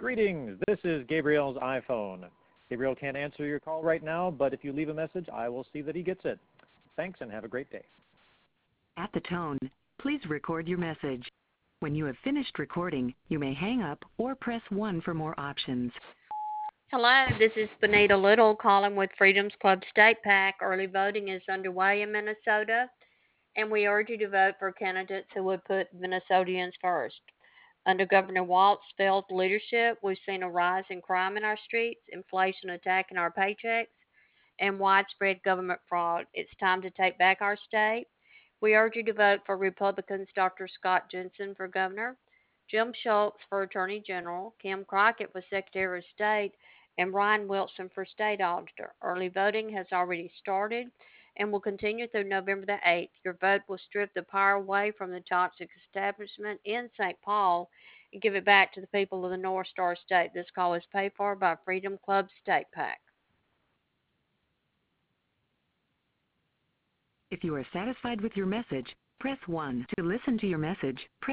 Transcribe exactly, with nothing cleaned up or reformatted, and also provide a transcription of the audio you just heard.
Greetings, this is Gabriel's iPhone. Gabriel can't answer your call right now, but if you leave a message, I will see that he gets it. Thanks and have a great day. At the tone, please record your message. When you have finished recording, you may hang up or press one for more options. Hello, this is Benita Little calling with Freedom's Club State PAC. Early voting is underway in Minnesota, and we urge you to vote for candidates who would put Minnesotans first. Under Governor Walt's failed leadership, we've seen a rise in crime in our streets, inflation attacking our paychecks, and widespread government fraud. It's time to take back our state. We urge you to vote for Republicans Doctor Scott Jensen for governor, Jim Schultz for attorney general, Kim Crockett for secretary of state, and Ryan Wilson for state auditor. Early voting has already started and will continue through November the eighth. Your vote will strip the power away from the toxic establishment in Saint Paul and give it back to the people of the North Star State. This call is paid for by Freedom Club State PAC. If you are satisfied with your message, press one. To listen to your message, press